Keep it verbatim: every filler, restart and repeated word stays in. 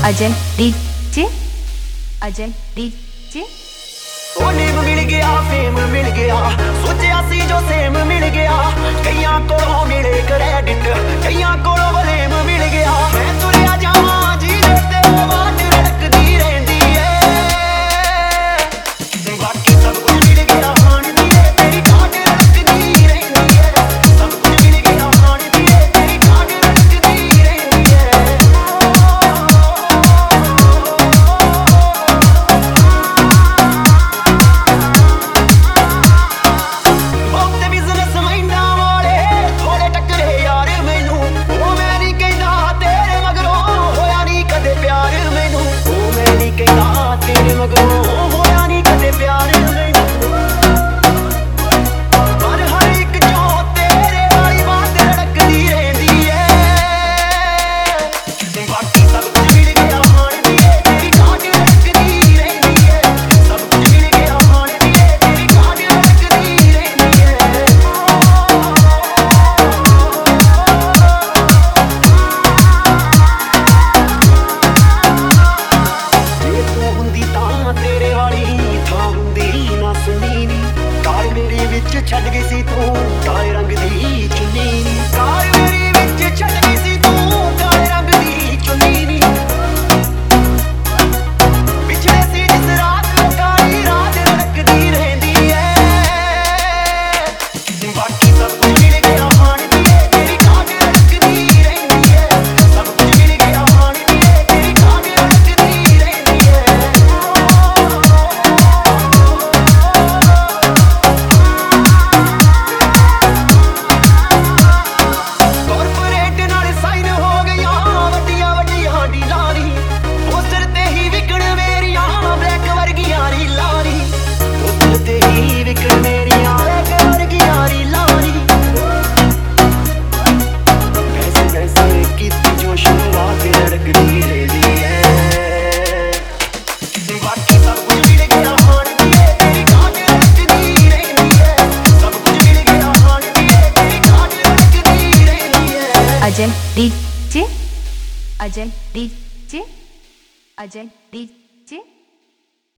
Ajay DJ Ajay DJ. ਉਹ ਨੇਮ ਮਿਲ ਗਿਆ, fame ਮਿਲ ਗਿਆ, ਸੋਚਿਆ ਸੀ ਜੋ ਸੇਮ ਮਿਲ ਗਿਆ। ਕਈਆਂ ਕੋਲੋਂ ਮਿਲੇ ਕ੍ਰੈਡਿਟ, ਕਈਆਂ ਕੋਲੋਂ ਬਲੇਮ ਮਿਲ ਗਿਆ। ਮੈਂ ਤੁਰਿਆ ਜਾਵਾਂ ਜਿਹਦੇ ਤੇ ਆਵਾਜ਼ ਰੜਕਦੀ ਰਹਿੰਦੀ ਏ। ਬਾਕੀ ਸਭ ਕੁਝ ਮਿਲ ਗਿਆ ਹਾਣ ਦੀ ਏ, ਤੇਰੀ ਕਾਟ ਰੜਕਦੀ ਰਹਿੰਦੀ ਏ। ਸਭ ਕੁਝ ਮਿਲ ਗਿਆ ਹਾਣ ਦੀ ਏ, ਤੇਰੀ ਕਾਟ ਰੜਕਦੀ ਰਹਿੰਦੀ ਏ। ਤੇਰੇ ਮਗਰੋਂ ਹੋਇਆ ਨੀ ਕਦੇ ਪਿਆਰ ਮੈਨੂੰ, ਪਰ ਹਰ ਇੱਕ ਜੋ ਤੇਰੇ ਵਾਲੀ ਬਾਤ ਰੜਕਦੀ ਰਹਿੰਦੀ ਏ। ਬਾਕੀ ਸਭ ਕੁਝ ਮਿਲ ਗਿਆ ਹਾਣ ਦੀ ਏ, ਤੇਰੀ ਕਾਟ ਰੜਕਦੀ ਰਹਿੰਦੀ ਏ। ਸਭ ਕੁਝ ਮਿਲ ਗਿਆ ਹਾਣ ਦੀ ਏ, ਤੇਰੀ ਕਾਟ ਰੜਕਦੀ ਰਹਿੰਦੀ ਏ। ਤੇਰੇ ਵਾਲੀ ਥਾਂ ਹੁੰਦੀ ਨਾ ਸੁਣੀ ਨੀ, ਕਾਲ ਮੇਰੀ ਵਿੱਚ ਛੱਡ ਗਈ ਸੀ ਤੂੰ ਕਾਲੇ ਰੰਗ ਦੀ ਚੁੰਨੀ ਨੀ। ਕਾਲ ਮੇਰੀ ਵਿੱਚ ਛੱਡ ਗਈ ਸੀ ਤੂੰ ਕਾਲੇ ਰੰਗ ਦੀ ਚੁੰਨੀ ਨੀ। ਪਿਛਲੇ ਸੀ ਜਿਸ ਰਾਤ ਕਾਲੀ ਰਾਤ ਰੜਕਦੀ ਰਹਿੰਦੀ ਏ। ਬਾਕੀ ਸਭ ਕੁਝ ਮਿਲ ਗਿਆ ਹਾਣ ਦੀ ਏ, ਤੇਰੀ ਕਾਟ ਰੜਕਦੀ ਰਹਿੰਦੀ ਏ। ਸਭ ਕੁਝ ਮਿਲ ਗਿਆ ਹਾਣ ਦੀ ਏ, ਤੇਰੀ ਕਾਟ ਰੜਕਦੀ ਰਹਿੰਦੀ ਏ। Ajay DJ Ajay DJ Ajay DJ.